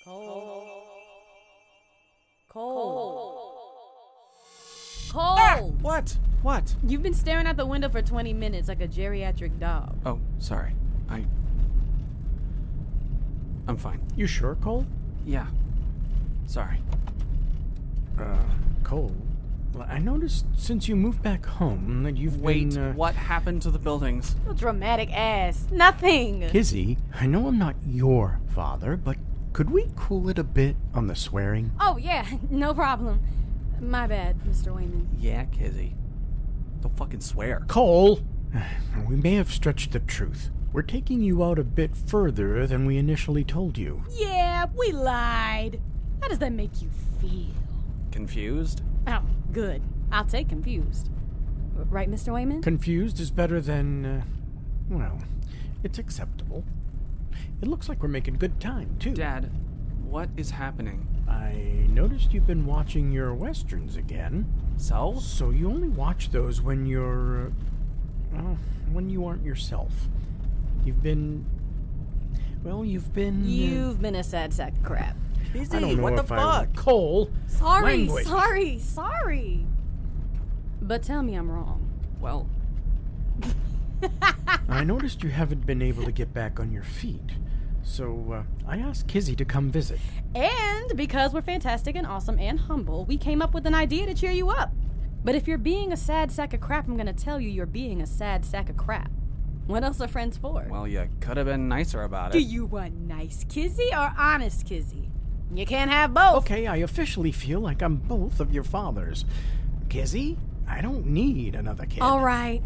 Cole! What? You've been staring out the window for 20 minutes like a geriatric dog. Oh, sorry. I'm fine. You sure, Cole? Yeah. Sorry. Cole, I noticed since you moved back home that you've been... What happened to the buildings? Your dramatic ass. Nothing. Kizzy, I know I'm not your father, but could we cool it a bit on the swearing? Oh, yeah. No problem. My bad, Mr. Wayman. Yeah, Kizzy. Don't fucking swear. Cole! We may have stretched the truth. We're taking you out a bit further than we initially told you. Yeah, we lied. How does that make you feel? Confused? Oh, good. I'll take confused. Right, Mr. Wayman? Confused is better than, well, it's acceptable. It looks like we're making good time, too. Dad, what is happening? I noticed you've been watching your westerns again. So? So you only watch those when you're, when you aren't yourself. You've been You've been a sad sack of crap. Kizzy, I don't know what the if fuck? Cole. Language. Sorry. But tell me I'm wrong. Well, I noticed you haven't been able to get back on your feet. So, I asked Kizzy to come visit. And because we're fantastic and awesome and humble, we came up with an idea to cheer you up. But if you're being a sad sack of crap, I'm gonna tell you you're being a sad sack of crap. What else are friends for? well, you could have been nicer about it. Do you want nice Kizzy or honest Kizzy? You can't have both. Okay, I officially feel like I'm both of your fathers. Kizzy, I don't need another kid. All right.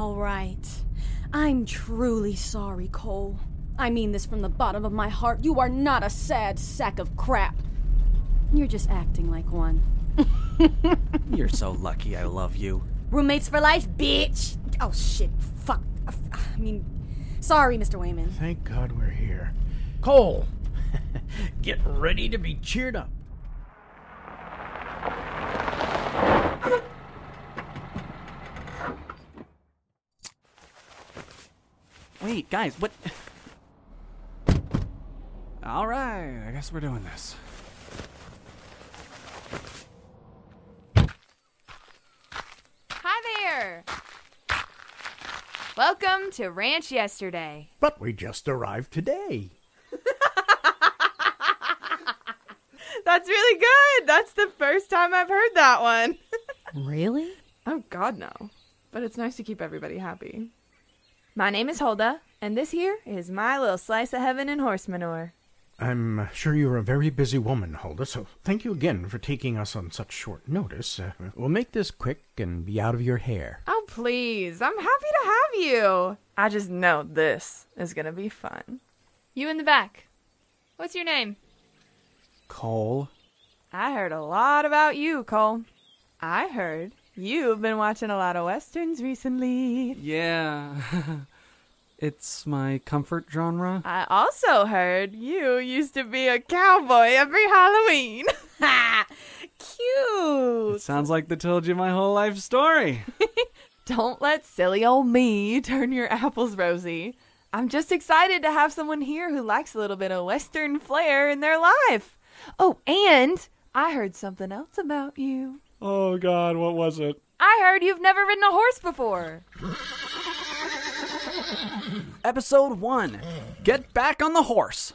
I'm truly sorry, Cole. I mean this from the bottom of my heart. You are not a sad sack of crap. You're just acting like one. You're so lucky I love you. Roommates for life, bitch. Oh, shit. Fuck. Sorry, Mr. Wayman. Thank God we're here. Cole, get ready to be cheered up. Wait, guys, what? All right, I guess we're doing this. Hi there! Welcome to Ranch Yesterday. But we just arrived today. That's really good. That's the first time I've heard that one. Really? Oh, God, no. But it's nice to keep everybody happy. My name is Hulda, and this here is my little slice of heaven in horse manure. I'm sure you're a very busy woman, Hulda, so thank you again for taking us on such short notice. We'll make this quick and be out of your hair. Oh, please. I'm happy to have you. I just know this is going to be fun. You in the back. What's your name? Cole? I heard a lot about you, Cole. I heard you've been watching a lot of westerns recently. Yeah. It's my comfort genre. I also heard you used to be a cowboy every Halloween. Ha! Cute. It sounds like they told you my whole life story. Don't let silly old me turn your apples rosy. I'm just excited to have someone here who likes a little bit of Western flair in their life. Oh, and I heard something else about you. Oh, God, what was it? I heard you've never ridden a horse before. Episode 1. Get back on the horse.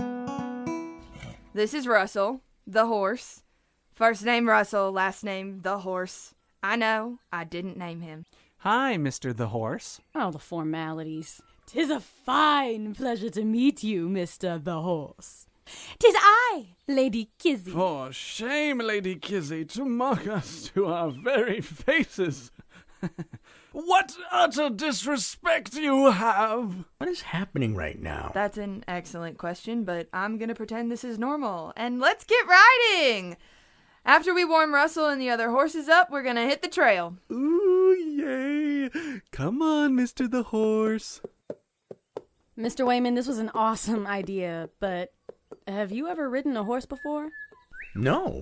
This is Russell, the horse. First name Russell, last name the horse. I know, I didn't name him. Hi, Mr. the Horse. Oh, the formalities. 'Tis a fine pleasure to meet you, Mr. the Horse. 'Tis I, Lady Kizzy. For shame, Lady Kizzy, to mock us to our very faces. What utter disrespect you have! What is happening right now? That's an excellent question, but I'm gonna pretend this is normal. And let's get riding! After we warm Russell and the other horses up, we're gonna hit the trail. Ooh, yay! Come on, Mr. the Horse. Mr. Wayman, this was an awesome idea, but have you ever ridden a horse before? No.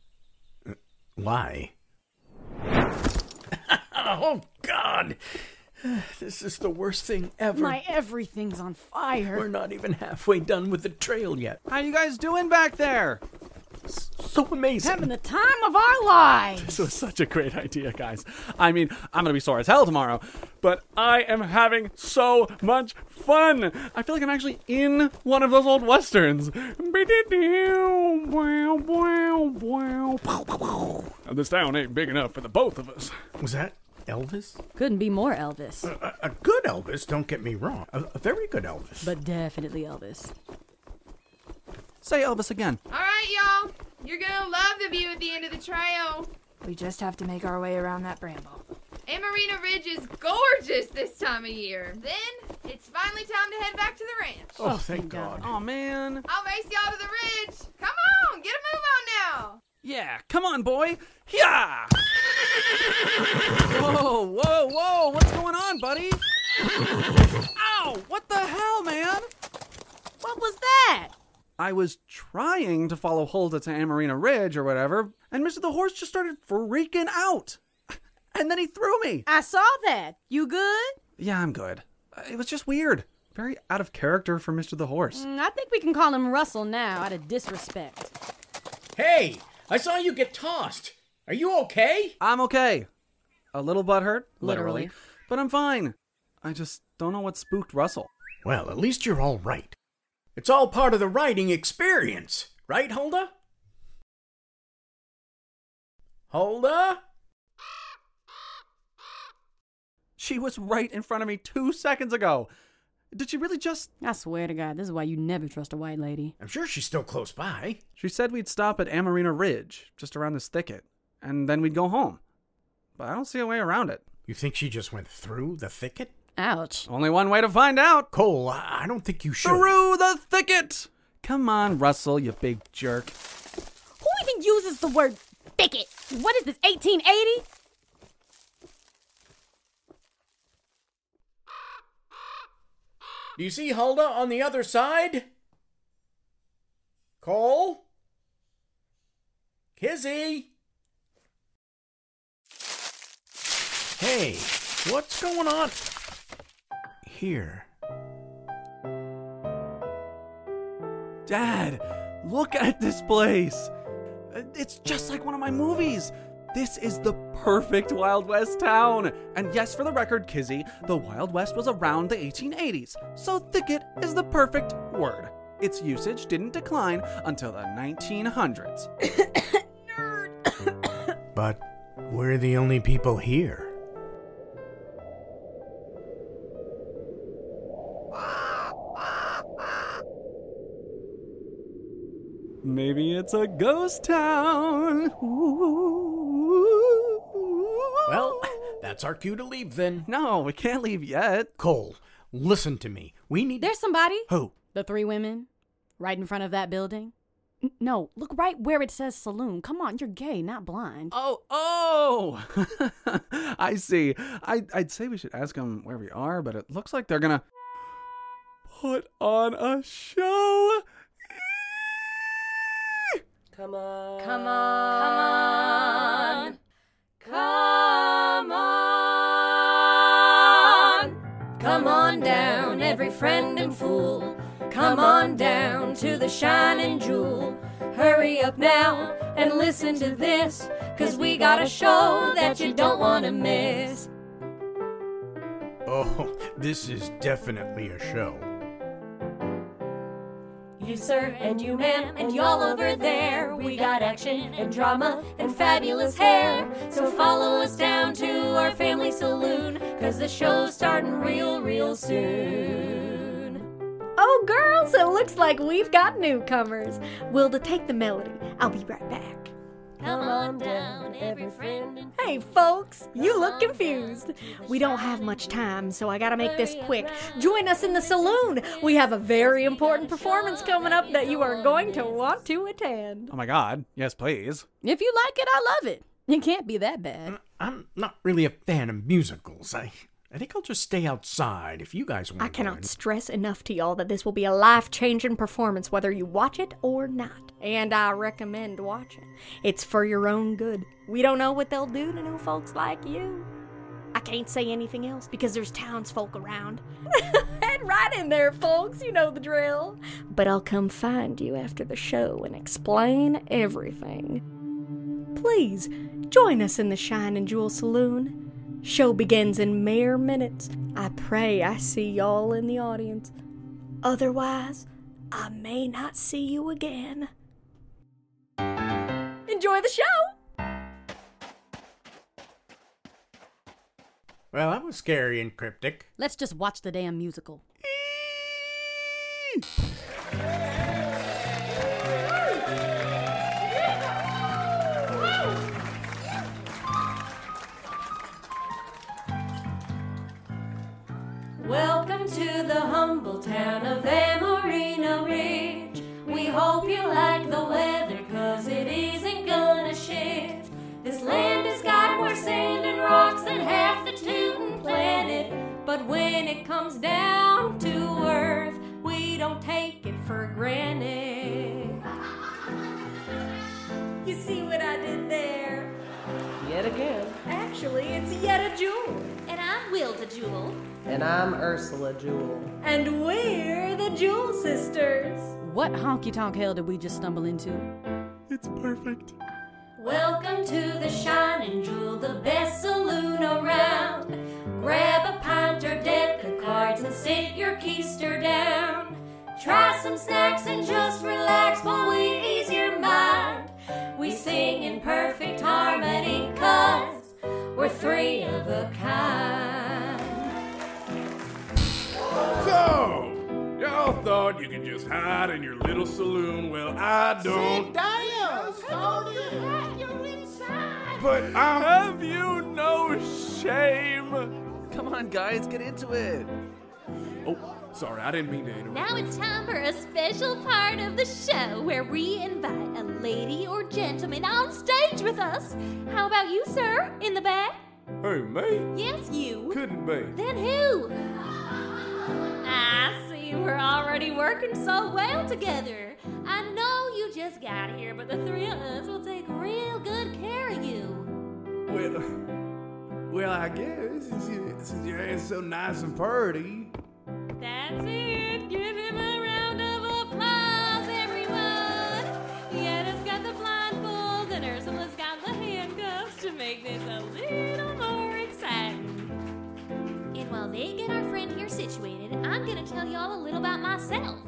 Why? Oh, God! This is the worst thing ever. My everything's on fire. We're not even halfway done with the trail yet. How you guys doing back there? So amazing. Having the time of our lives. This was such a great idea, guys. I mean, I'm gonna be sore as hell tomorrow, but I am having so much fun. I feel like I'm actually in one of those old westerns. And this town ain't big enough for the both of us. Was that Elvis? Couldn't be more Elvis. A good Elvis, don't get me wrong. A very good Elvis. But definitely Elvis. Say Elvis again. All right, y'all. You're gonna love the view at the end of the trail. We just have to make our way around that bramble. Amarina Ridge is gorgeous this time of year. Then it's finally time to head back to the ranch. Oh, thank God. Oh, man. I'll race y'all to the ridge. Come on, get a move on now. Yeah, come on, boy. Yeah! Whoa, whoa, whoa. What's going on, buddy? Ow! What the hell, man? What was that? I was trying to follow Hulda to Amarina Ridge or whatever, and Mr. the Horse just started freaking out. And then he threw me. I saw that. You good? Yeah, I'm good. It was just weird. Very out of character for Mr. the Horse. I think we can call him Russell now, out of disrespect. Hey, I saw you get tossed. Are you okay? I'm okay. A little butthurt, literally. Literally. But I'm fine. I just don't know what spooked Russell. Well, at least you're all right. It's all part of the riding experience. Right, Hulda? Hulda? She was right in front of me 2 seconds ago. Did she really just... I swear to God, this is why you never trust a white lady. I'm sure she's still close by. She said we'd stop at Amarina Ridge, just around this thicket, and then we'd go home. But I don't see a way around it. You think she just went through the thicket? Ouch. Only one way to find out. Cole, I don't think you should. Through the thicket! Come on, Russell, you big jerk. Who even uses the word thicket? What is this, 1880? Do you see Hulda on the other side? Cole? Kizzy? Hey, what's going on? Here. Dad, look at this place. It's just like one of my movies. This is the perfect Wild West town. And yes, for the record, Kizzy, the Wild West was around the 1880s, so thicket is the perfect word. Its usage didn't decline until the 1900s. But we're the only people here. Maybe it's a ghost town. Well, that's our cue to leave then. No, we can't leave yet. Cole, listen to me. We need... There's somebody. Who? The three women. Right in front of that building. No, look right where it says saloon. Come on, you're gay, not blind. Oh! I see. I'd say we should ask them where we are, but it looks like they're gonna put on a show. Come on. Come on. Come on. Come on down, every friend and fool. Come on down to the shining jewel. Hurry up now and listen to this, 'cause we got a show that you don't want to miss. Oh, this is definitely a show. You sir and you ma'am and y'all over there, we got action and drama and fabulous hair. So follow us down to our family saloon, 'cause the show's starting real soon. Oh, girls, it looks like we've got newcomers. Wilda, take the melody. I'll be right back. Come on down, every friend and Hey, folks, you look confused. We don't have much time, so I gotta make this quick. Join us in the saloon. We have a very important performance coming up that you are going to want to attend. Oh my God. Yes, please. If you like it, I love it. It can't be that bad. I'm not really a fan of musicals. I think I'll just stay outside if you guys want I to. cannot stress enough to y'all that this will be a life-changing performance whether you watch it or not. And I recommend watching. It's for your own good. We don't know what they'll do to new folks like you. I can't say anything else because there's townsfolk around. Head right in there, folks. You know the drill. But I'll come find you after the show and explain everything. Please, join us in the Shine and Jewel Saloon. Show begins in mere minutes. I pray I see y'all in the audience. Otherwise, I may not see you again. Enjoy the show! Well, that was scary and cryptic. Let's just watch the damn musical. Welcome to the humble town of Amarina Ridge. We hope you like the weather, 'cause it isn't gonna shift. This land has got more sand and rocks than half the Tootin' planet. But when it comes down to earth, we don't take it for granted. You see what I did there? Yet again. Actually, it's Yetta Jewel. And I'm Wilda Jewel. And I'm Ursula Jewel. And we're the Jewel Sisters. What honky-tonk hell did we just stumble into? It's perfect. Welcome to the Shine and Jewel, the best saloon around. Grab a pint or deck of cards and sit your keister down. Try some snacks and just relax while we ease your mind. We sing in perfect harmony 'cause we're three of a kind. So, y'all thought you could just hide in your little saloon? Well, I don't. But Have you no shame? Come on, guys, get into it. Oh, sorry, I didn't mean to interrupt. Now it's time for a special part of the show where we invite a lady or gentleman on stage with us. How about you, sir, in the back? Hey, me? Yes, you. Couldn't be. Then who? I see we're already working so well together. I know you just got here, but the three of us will take real good care of you. Well, I guess since your ass so nice and purty. That's it. Give him a round of applause, everyone. Yetta's got the blindfold and Ursula's got the handcuffs to make this a little more exciting. And while they get our friend here situated, I'm gonna tell y'all a little about myself.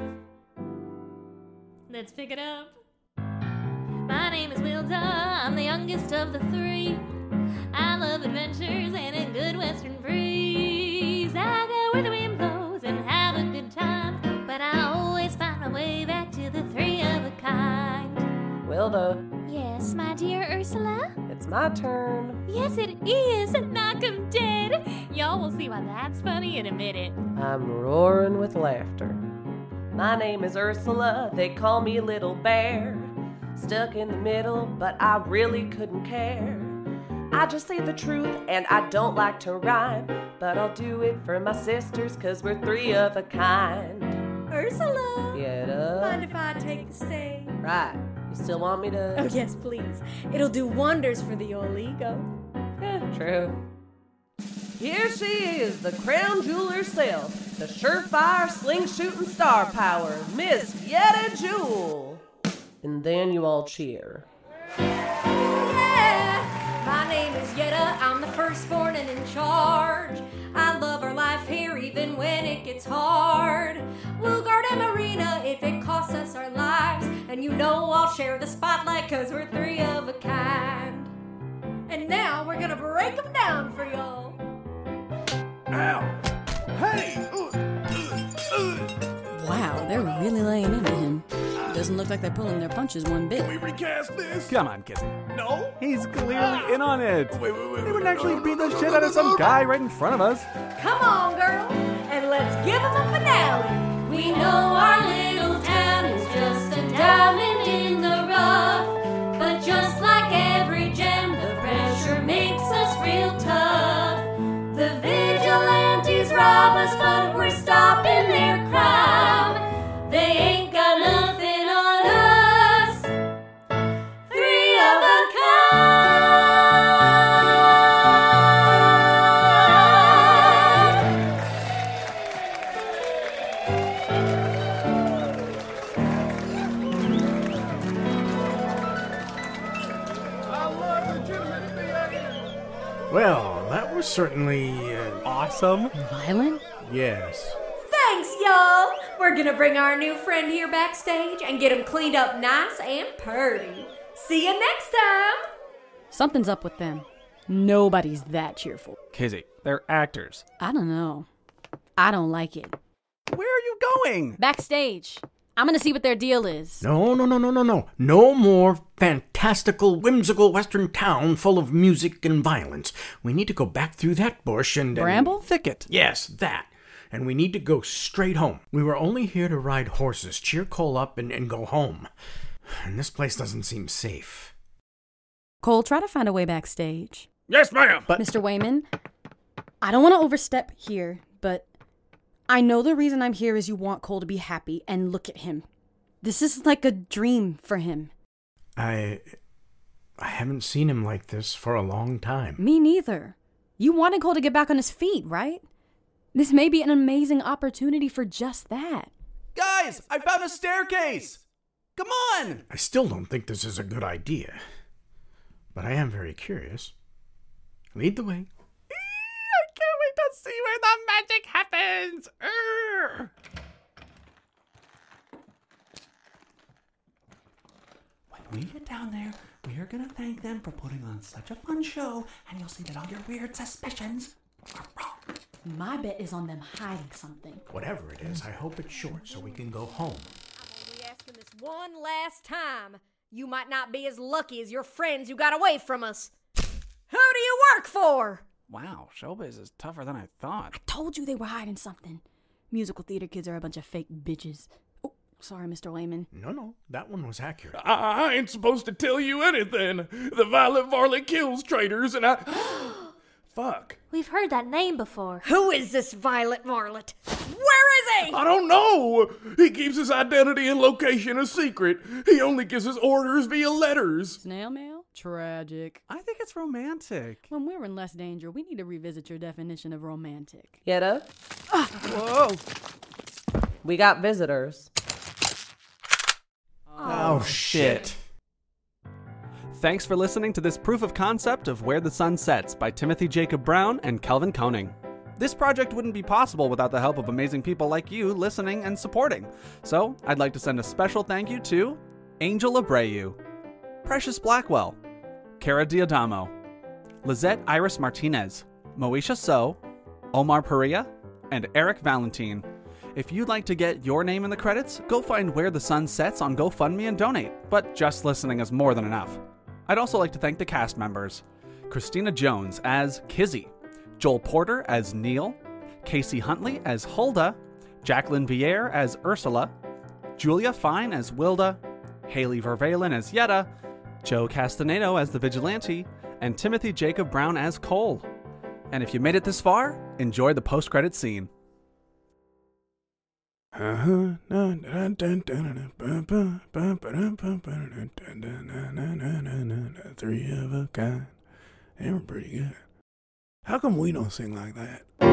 Let's pick it up. My name is Wilda. I'm the youngest of the three. I love adventures and a good western breeze. I go where the wind blows and have a good time, but I always find my way back to the three of a kind. Wilda, Yes, my dear Ursula? it's my turn. Yes, it is. Knock 'em dead. Y'all will see why that's funny in a minute. I'm roaring with laughter. My name is Ursula, they call me Little Bear. Stuck in the middle, but I really couldn't care. I just say the truth and I don't like to rhyme, but I'll do it for my sisters 'cause we're three of a kind. Ursula! Yetta. Mind if I take the stage? Right. You still want me to? Oh, yes, please. It'll do wonders for the old ego. True. Here she is, the crown jewel herself, the surefire sling shooting star power, Miss Yetta Jewel. And then you all cheer. Yeah, my name is Yetta. I'm the firstborn and in charge. I love our life here even when it gets hard. We'll guard Amarina if it costs us our lives. And you know I'll share the spotlight 'cause we're three of a kind. And now we're gonna break them down for y'all. Ow! Hey! Wow, they're really laying into him. Doesn't look like they're pulling their punches one bit. Can we recast this? Come on, Kizzy. No? He's clearly in on it. Wait. They wouldn't actually beat the shit out of some guy right in front of us. Come on, girls, and let's give them a finale. We know our little town is just a diamond in the rough. But just like every gem, the pressure makes us real tough. The vigilantes rob us, but we're stopping their crime. They ain't got nothing on us. Three of a kind. certainly Awesome. Violent? yes. Thanks, y'all. We're gonna bring our new friend here backstage and get him cleaned up nice and purty. See you next time. Something's up with them. Nobody's that cheerful. Kizzy, they're actors. I don't know. I don't like it. Where are you going? Backstage. I'm gonna see what their deal is. No. No more fantastical, whimsical western town full of music and violence. We need to go back through that bush and... Bramble? Thicket. Yes, that. And we need to go straight home. We were only here to ride horses, cheer Cole up, and go home. And this place doesn't seem safe. Cole, try to find a way backstage. Yes, ma'am. But Mr. Wayman, I don't want to overstep here, but I know the reason I'm here is you want Cole to be happy, and look at him. This is like a dream for him. I haven't seen him like this for a long time. Me neither. You wanted Cole to get back on his feet, right? This may be an amazing opportunity for just that. Guys, I found a staircase. Come on. I still don't think this is a good idea. But I am very curious. Lead the way. I can't wait to see where the magic happens. When we get down there, we are going to thank them for putting on such a fun show, and you'll see that all your weird suspicions are wrong. My bet is on them hiding something. Whatever it is, I hope it's short so we can go home. I'm only asking this one last time. You might not be as lucky as your friends who got away from us. Who do you work for? Wow, showbiz is tougher than I thought. I told you they were hiding something. Musical theater kids are a bunch of fake bitches. Oh, sorry, Mr. Wayman. No, that one was accurate. I ain't supposed to tell you anything. The Violet Varlet kills traitors, and Fuck. We've heard that name before. Who is this Violet Varlet? Where is he? I don't know. He keeps his identity and location a secret. He only gives his orders via letters. Snail mail? Tragic. I think it's romantic. When we're in less danger, we need to revisit your definition of romantic. Yetta, Whoa. we got visitors. Oh, shit. Thanks for listening to this proof of concept of Where the Sun Sets by Timothy Jacob Brown and Kelvin Koning. This project wouldn't be possible without the help of amazing people like you listening and supporting. So I'd like to send a special thank you to Angel Abreu, Precious Blackwell, Cara Diadamo, Lizette Iris Martinez, Moesha So, Omar Perea, and Eric Valentine. If you'd like to get your name in the credits, go find Where the Sun Sets on GoFundMe and donate, but just listening is more than enough. I'd also like to thank the cast members. Christina Jones as Kizzy, Joel Porter as Neil, Casey Huntley as Hulda, Jacqueline Vierre as Ursula, Julia Fine as Wilda, Haley Vervalen as Yetta, Joe Castaneda as the Vigilante, and Timothy Jacob Brown as Cole. And if you made it this far, enjoy the post-credit scene. Three of a kind. They were pretty good. How come we don't sing like that?